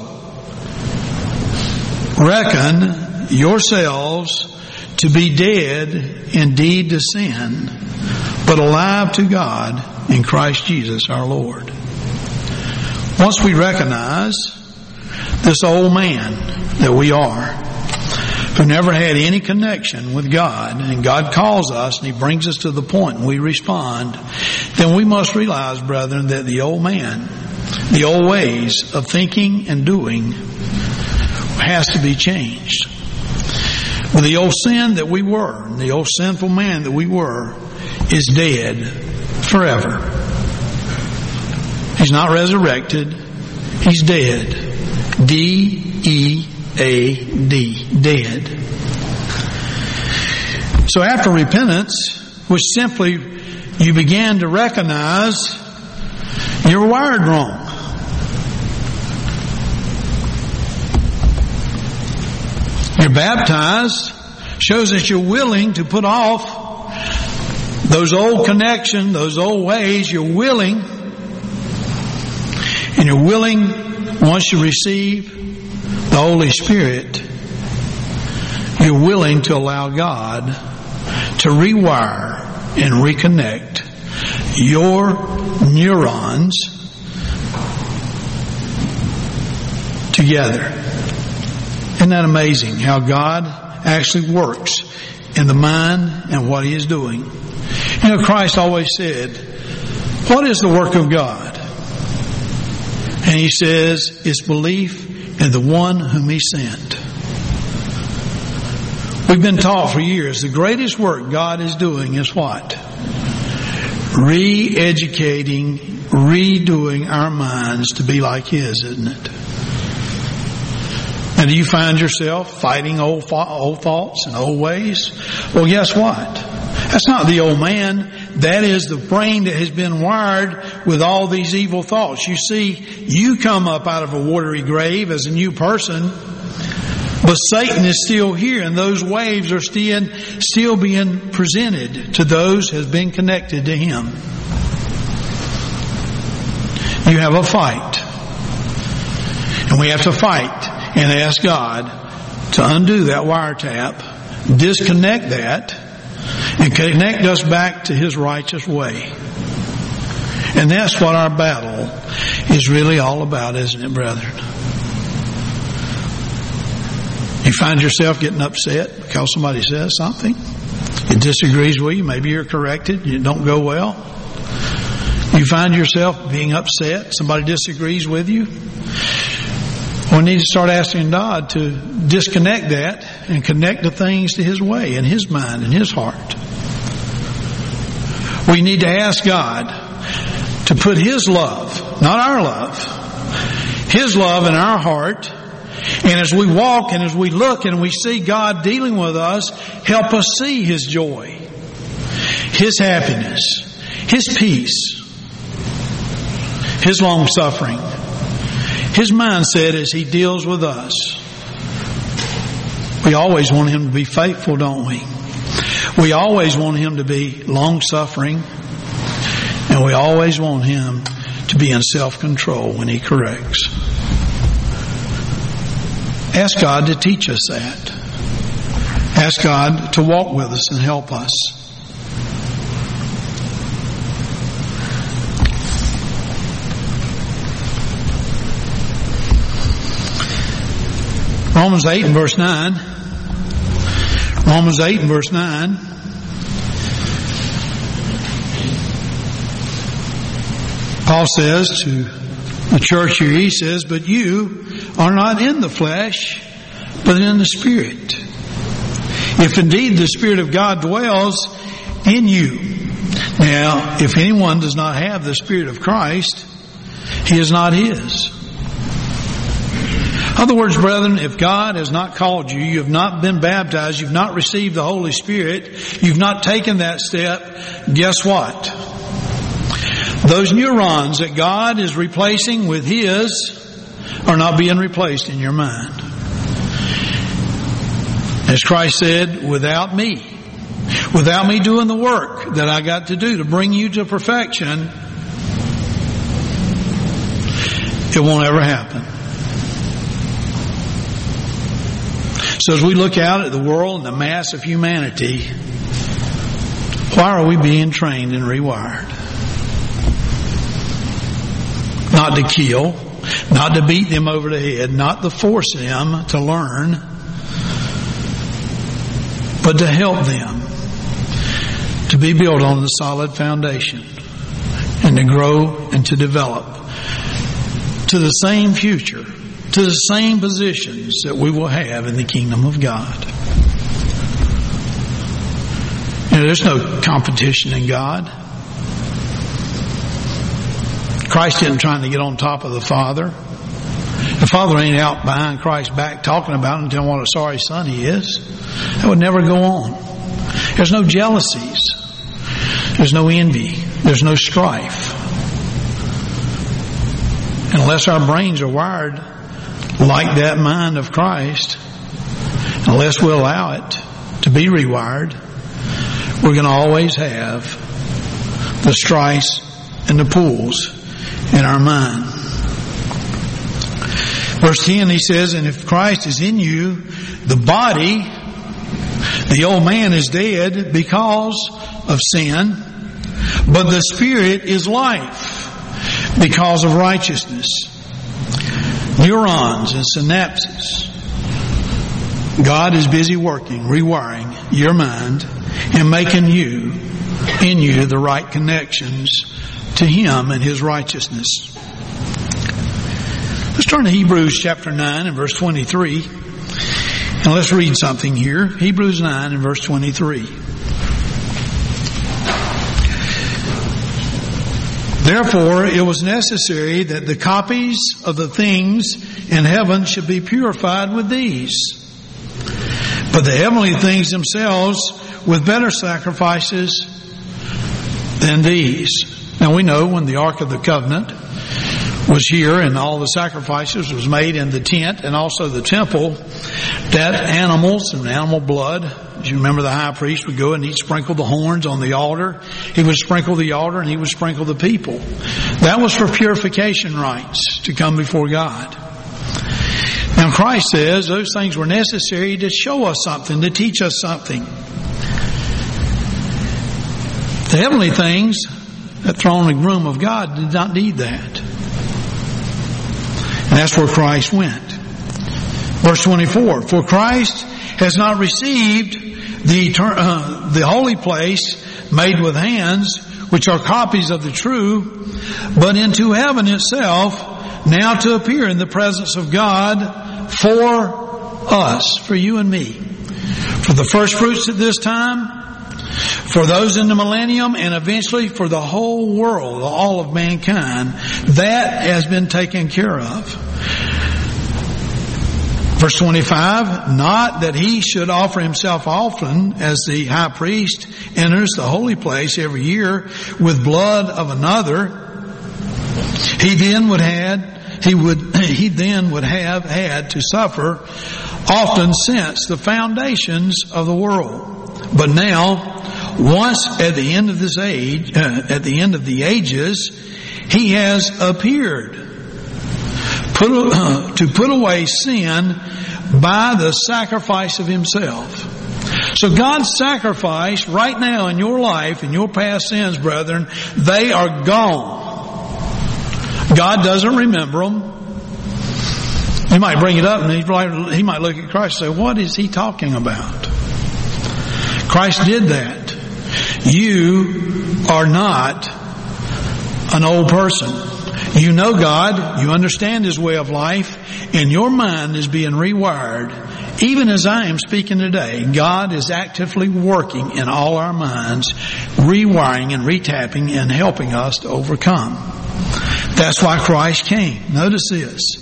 reckon yourselves to be dead indeed to sin, but alive to God in Christ Jesus our Lord. Once we recognize this old man that we are, who never had any connection with God, and God calls us and He brings us to the point and we respond, then we must realize, brethren, that the old man, the old ways of thinking and doing has to be changed. But the old sin that we were, the old sinful man that we were, is dead forever. He's not resurrected. He's dead. D-E-A-D. Dead. So after repentance, which simply you began to recognize you're wired wrong. You're baptized, shows that you're willing to put off those old connections, those old ways. You're willing, and you're willing, once you receive the Holy Spirit, you're willing to allow God to rewire and reconnect your neurons together. Isn't that amazing how God actually works in the mind and what He is doing? You know, Christ always said, what is the work of God? And he says it's belief in the one whom he sent. We've been taught for years the greatest work God is doing is what? Re-educating, redoing our minds to be like His, isn't it? And do you find yourself fighting old thoughts and old ways? Well, guess what? That's not the old man. That is the brain that has been wired with all these evil thoughts. You see, you come up out of a watery grave as a new person, but Satan is still here, and those waves are still being presented to those who have been connected to him. You have a fight. And we have to fight and ask God to undo that wiretap, disconnect that, and connect us back to His righteous way. And that's what our battle is really all about, isn't it, brethren? You find yourself getting upset because somebody says something. It disagrees with you. Maybe you're corrected. You don't go well. You find yourself being upset. Somebody disagrees with you. We need to start asking God to disconnect that and connect the things to His way and His mind and His heart. We need to ask God to put His love, not our love, His love in our heart. And as we walk and as we look and we see God dealing with us, help us see His joy, His happiness, His peace, His long suffering, His mindset as He deals with us. We always want Him to be faithful, don't we? We always want Him to be long-suffering, and we always want Him to be in self-control when He corrects. Ask God to teach us that. Ask God to walk with us and help us. Romans 8 and verse 9. Romans 8 and verse 9. Paul says to the church here, he says, but you are not in the flesh, but in the Spirit. If indeed the Spirit of God dwells in you. Now, if anyone does not have the Spirit of Christ, he is not his. In other words, brethren, if God has not called you, you have not been baptized, you've not received the Holy Spirit, you've not taken that step, guess what? Those neurons that God is replacing with His are not being replaced in your mind. As Christ said, without me doing the work that I got to do to bring you to perfection, it won't ever happen. So as we look out at the world and the mass of humanity, why are we being trained and rewired? Not to kill, not to beat them over the head, not to force them to learn, but to help them to be built on the solid foundation and to grow and to develop to the same future, to the same positions that we will have in the kingdom of God. You know, there's no competition in God. Christ isn't trying to get on top of the Father. The Father ain't out behind Christ's back talking about him and telling what a sorry son he is. That would never go on. There's no jealousies. There's no envy. There's no strife. Unless our brains are wired like that mind of Christ, unless we allow it to be rewired, we're going to always have the strifes and the pulls in our mind. Verse 10, he says, and if Christ is in you, the body, the old man is dead because of sin, but the Spirit is life because of righteousness. Neurons and synapses. God is busy working, rewiring your mind and making in you the right connections to Him and His righteousness. Turn to Hebrews chapter 9 and verse 23. And let's read something here. Hebrews 9 and verse 23. Therefore, it was necessary that the copies of the things in heaven should be purified with these. But the heavenly things themselves with better sacrifices than these. Now we know when the Ark of the Covenant was here and all the sacrifices was made in the tent and also the temple, that animals and animal blood, as you remember, the high priest would go and he'd sprinkle the horns on the altar. He would sprinkle the altar and he would sprinkle the people. That was for purification rites to come before God. Now Christ says those things were necessary to show us something, to teach us something. The heavenly things, that throne room of God, did not need that. And that's where Christ went. Verse 24, for Christ has not received the holy place made with hands, which are copies of the true, but into heaven itself, now to appear in the presence of God for us, for you and me. For the first fruits at this time, for those in the millennium, and eventually for the whole world, all of mankind, that has been taken care of. Verse 25, not that he should offer himself often as the high priest enters the holy place every year with blood of another. He then would have had to suffer often since the foundations of the world. But now, once at the end of this age, at the end of the ages, he has appeared to put away sin by the sacrifice of himself. So God's sacrifice right now in your life, in your past sins, brethren, they are gone. God doesn't remember them. You might bring it up and he might look at Christ and say, what is he talking about? Christ did that. You are not an old person. You know God, you understand His way of life, and your mind is being rewired. Even as I am speaking today, God is actively working in all our minds, rewiring and retapping and helping us to overcome. That's why Christ came. Notice this.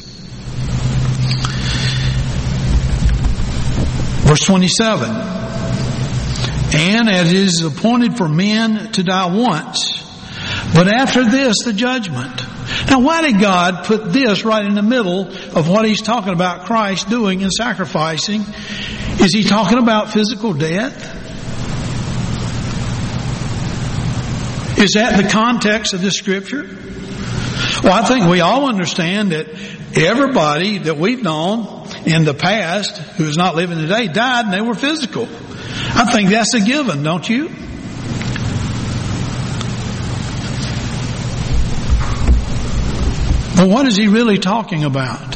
Verse 27. And as it is appointed for men to die once, but after this the judgment. Now why did God put this right in the middle of what He's talking about Christ doing and sacrificing? Is He talking about physical death? Is that the context of this scripture? Well, I think we all understand that everybody that we've known in the past who is not living today died and they were physical. I think that's a given, don't you? But what is he really talking about?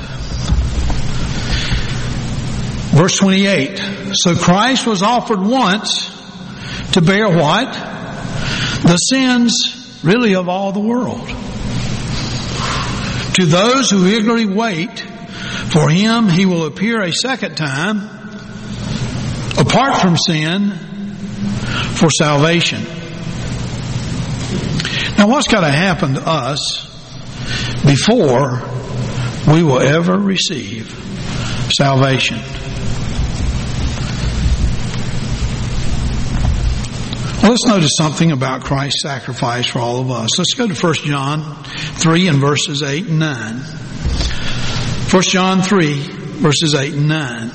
Verse 28. So Christ was offered once to bear what? The sins, really, of all the world. To those who eagerly wait for Him, He will appear a second time, apart from sin, for salvation. Now what's got to happen to us before we will ever receive salvation? Well, let's notice something about Christ's sacrifice for all of us. Let's go to 1 John 3 and verses 8 and 9. 1 John 3 verses 8 and 9.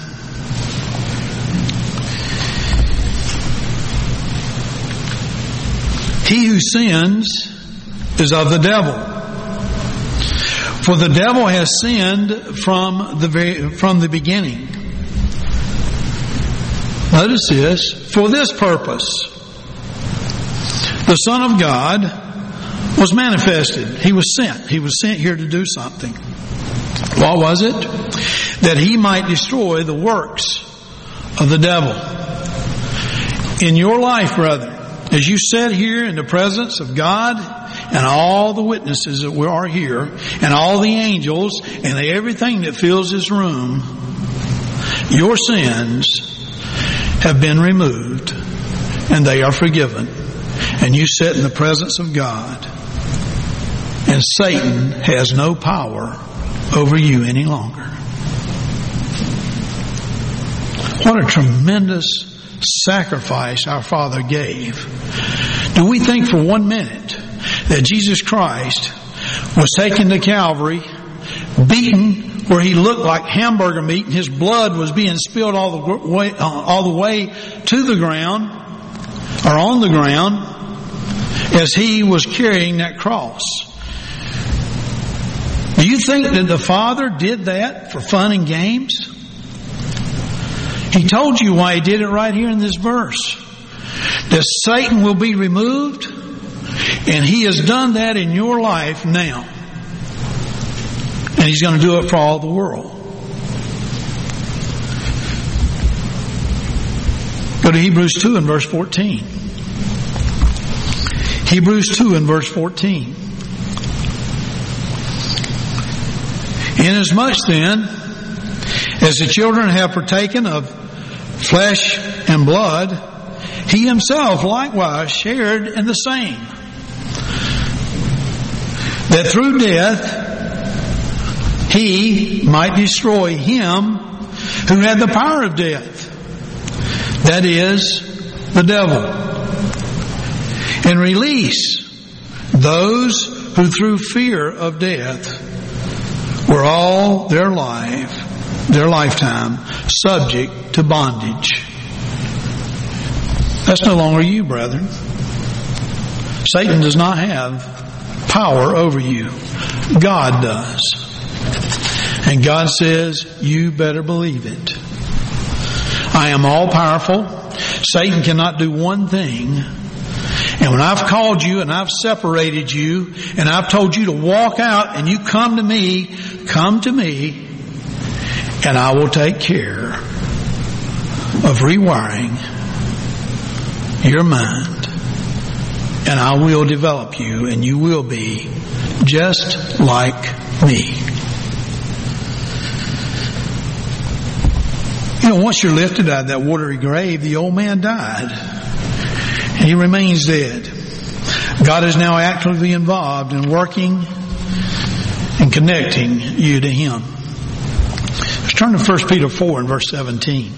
He who sins is of the devil. For the devil has sinned from the beginning. Notice this. For this purpose, the Son of God was manifested. He was sent. He was sent here to do something. What was it? That He might destroy the works of the devil. In your life, brother, as you sit here in the presence of God, and all the witnesses that we are here and all the angels and everything that fills this room, your sins have been removed and they are forgiven. And you sit in the presence of God, and Satan has no power over you any longer. What a tremendous sacrifice our Father gave. Do we think for 1 minute that Jesus Christ was taken to Calvary, beaten where he looked like hamburger meat, and his blood was being spilled all the way to the ground, or on the ground, as he was carrying that cross? Do you think that the Father did that for fun and games? He told you why he did it right here in this verse. That Satan will be removed, and he has done that in your life now. And he's going to do it for all the world. Go to Hebrews 2 and verse 14. Hebrews 2 and verse 14. Inasmuch then, as the children have partaken of flesh and blood, he himself likewise shared in the same, that through death he might destroy him who had the power of death, that is, the devil, and release those who through fear of death were all their lifetime subject to bondage. That's no longer you, brethren. Satan does not have power over you. God does. And God says, you better believe it. I am all powerful. Satan cannot do one thing. And when I've called you and I've separated you and I've told you to walk out and you come to me, and I will take care of rewiring your mind, and I will develop you, and you will be just like me. You know, once you're lifted out of that watery grave, the old man died, and he remains dead. God is now actively involved in working and connecting you to Him. Let's turn to 1 Peter 4 and verse 17.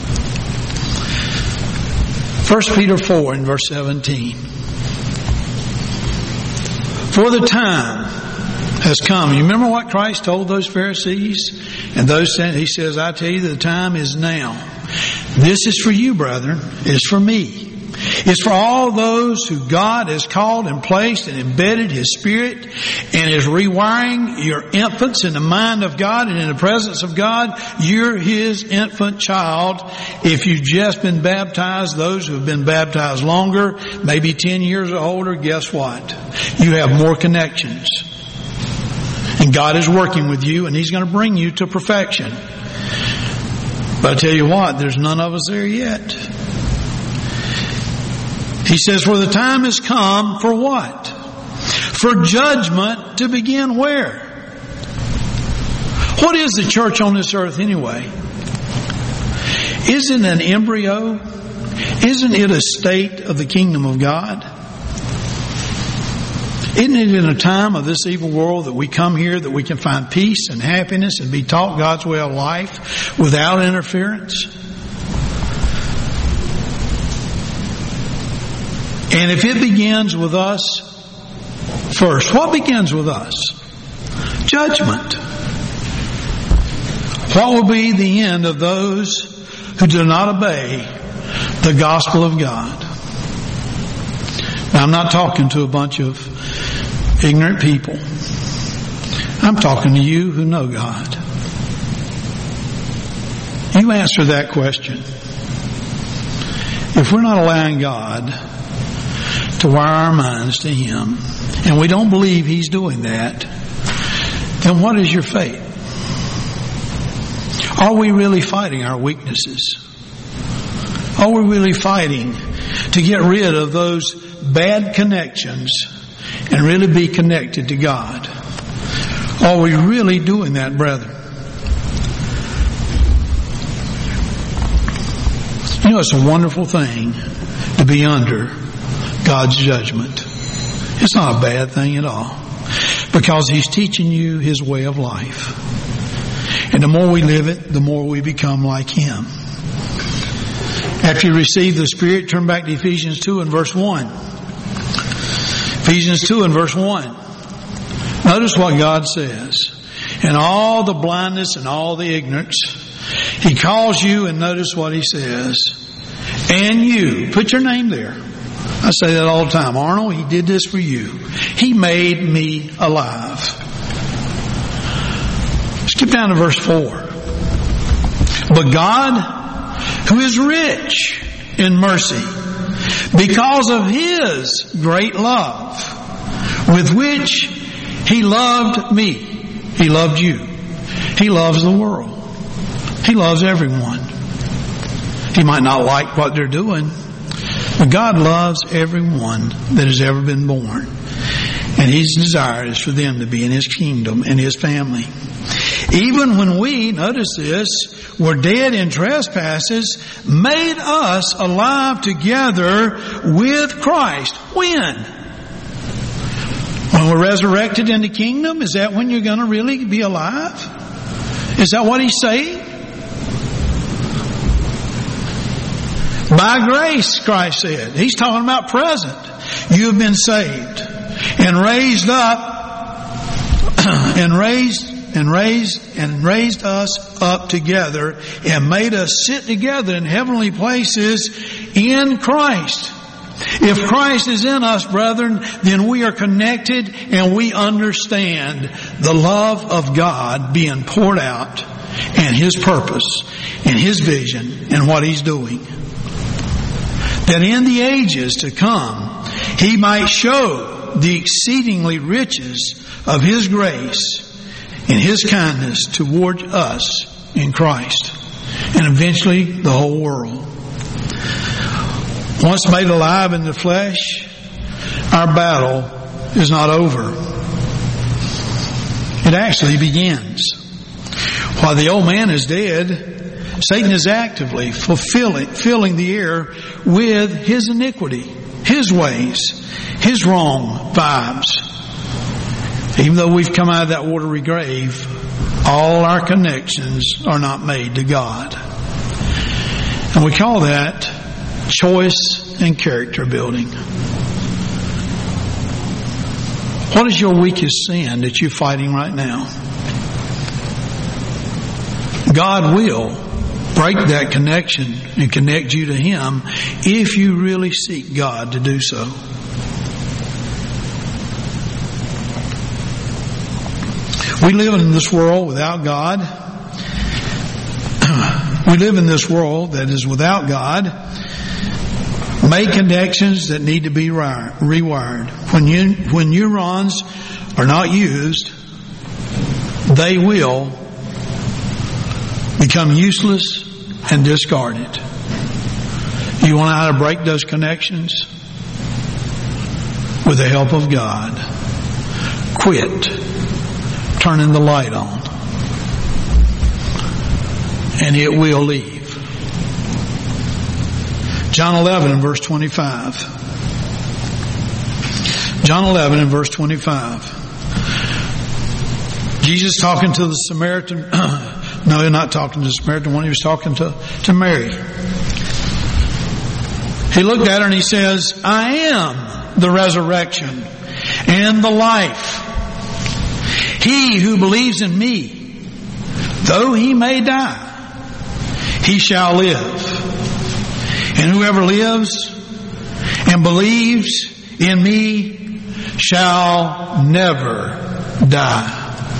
1 Peter 4 and verse 17. For the time has come. You remember what Christ told those Pharisees and those saying? He says, I tell you, the time is now. This is for you, brethren. It's for me. It's for all those who God has called and placed and embedded His Spirit and is rewiring your infants in the mind of God and in the presence of God. You're His infant child. If you've just been baptized, those who have been baptized longer, maybe 10 years or older, guess what? You have more connections. And God is working with you, and He's going to bring you to perfection. But I tell you what, there's none of us there yet. He says, for the time has come for what? For judgment to begin where? What is the church on this earth anyway? Isn't it an embryo? Isn't it a state of the kingdom of God? Isn't it in a time of this evil world that we come here that we can find peace and happiness and be taught God's way of life without interference? And if it begins with us first, what begins with us? Judgment. What will be the end of those who do not obey the gospel of God? Now, I'm not talking to a bunch of ignorant people. I'm talking to you who know God. You answer that question. If we're not allowing God to wire our minds to Him, and we don't believe He's doing that, then what is your fate? Are we really fighting our weaknesses? Are we really fighting to get rid of those bad connections and really be connected to God? Are we really doing that, brethren? You know, it's a wonderful thing to be under God's judgment. It's not a bad thing at all, because He's teaching you His way of life. And the more we live it, the more we become like Him. After you receive the Spirit, turn back to Ephesians 2 and verse 1. Ephesians 2 and verse 1. Notice what God says. In all the blindness and all the ignorance, He calls you, and notice what He says. And you. Put your name there. I say that all the time. Arnold, He did this for you. He made me alive. Skip down to verse 4. But God, who is rich in mercy, because of His great love, with which He loved me. He loved you. He loves the world. He loves everyone. He might not like what they're doing, but God loves everyone that has ever been born. And His desire is for them to be in His kingdom and His family. Even when we, notice this, were dead in trespasses, made us alive together with Christ. When? When we're resurrected in the kingdom? Is that when you're going to really be alive? Is that what He's saying? By grace, Christ said. He's talking about present. You have been saved and raised up and raised us up together and made us sit together in heavenly places in Christ. If Christ is in us, brethren, then we are connected and we understand the love of God being poured out and His purpose and His vision and what He's doing. That in the ages to come, He might show the exceedingly riches of His grace and His kindness toward us in Christ, and eventually the whole world. Once made alive in the flesh, our battle is not over. It actually begins. While the old man is dead, Satan is actively filling the air with his iniquity, his ways, his wrong vibes. Even though we've come out of that watery grave, all our connections are not made to God. And we call that choice and character building. What is your weakest sin that you're fighting right now? God will break that connection and connect you to Him if you really seek God to do so. We live in this world without God. We live in this world that is without God. Make connections that need to be rewired. When neurons are not used, they will become useless and discarded. You want to know how to break those connections? With the help of God. Quit turning the light on, and it will leave. John 11 and verse 25. John 11 and verse 25. Jesus talking to the Samaritan. No, he's not talking to the Samaritan one. He was talking to Mary. He looked at her and He says, I am the resurrection and the life. He who believes in me, though he may die, he shall live. And whoever lives and believes in me shall never die.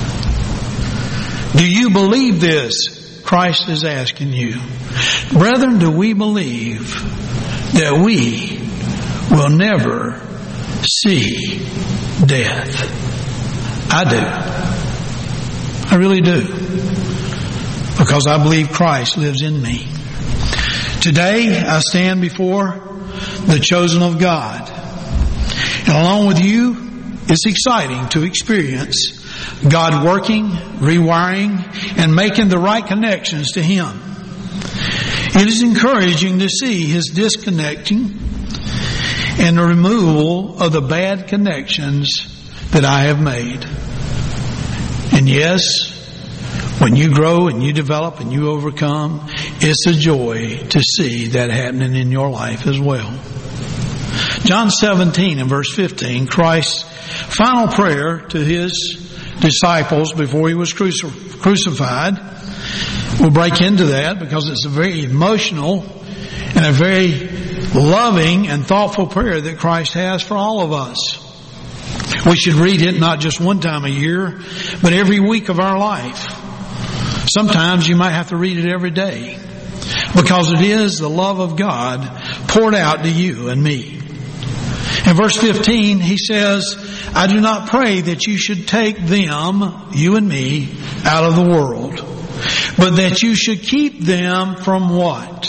Do you believe this? Christ is asking you. Brethren, do we believe that we will never see death? I do. I really do. Because I believe Christ lives in me. Today, I stand before the chosen of God. And along with you, it's exciting to experience God working, rewiring, and making the right connections to Him. It is encouraging to see His disconnecting and the removal of the bad connections that I have made. And yes, when you grow and you develop and you overcome, it's a joy to see that happening in your life as well. John 17 and verse 15, Christ's final prayer to His disciples before He was crucified. We'll break into that because it's a very emotional and a very loving and thoughtful prayer that Christ has for all of us. We should read it not just one time a year, but every week of our life. Sometimes you might have to read it every day because it is the love of God poured out to you and me. In verse 15, He says, I do not pray that you should take them, you and me, out of the world, but that you should keep them from what?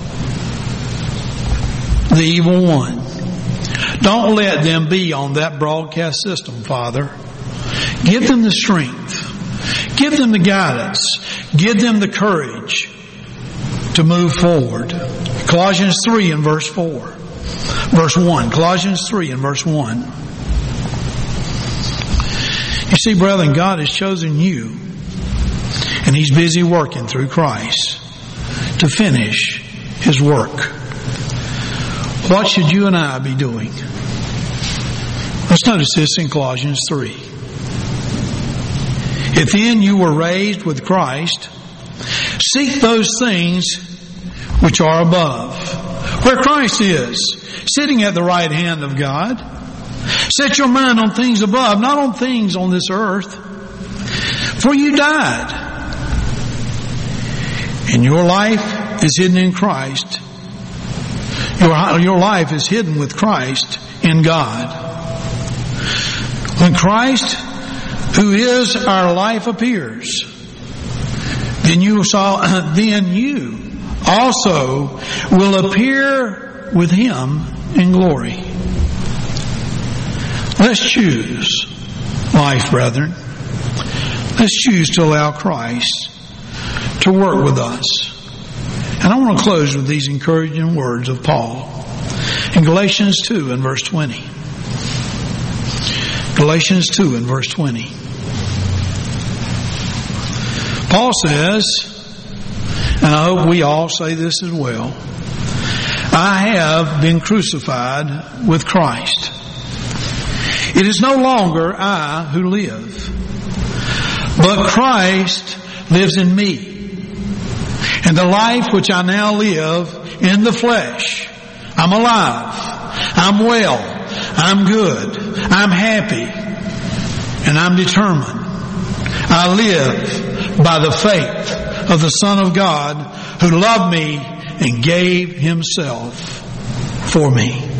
The evil one. Don't let them be on that broadcast system, Father. Give them the strength. Give them the guidance. Give them the courage to move forward. Colossians 3 and verse 4. Verse 1. Colossians 3 and verse 1. You see, brethren, God has chosen you, and He's busy working through Christ to finish His work. What should you and I be doing? Let's notice this in Colossians 3. If then you were raised with Christ, seek those things which are above, where Christ is, sitting at the right hand of God. Set your mind on things above, not on things on this earth. For you died, and your life is hidden in Christ. Your life is hidden with Christ in God. When Christ, who is our life, appears, then you also will appear with Him in glory. Let's choose life, brethren. Let's choose to allow Christ to work with us. And I want to close with these encouraging words of Paul in Galatians 2 and verse 20. Galatians 2 and verse 20. Paul says, and I hope we all say this as well, I have been crucified with Christ. It is no longer I who live, but Christ lives in me. And the life which I now live in the flesh, I'm alive, I'm well, I'm good, I'm happy, and I'm determined. I live by the faith of the Son of God who loved me and gave Himself for me.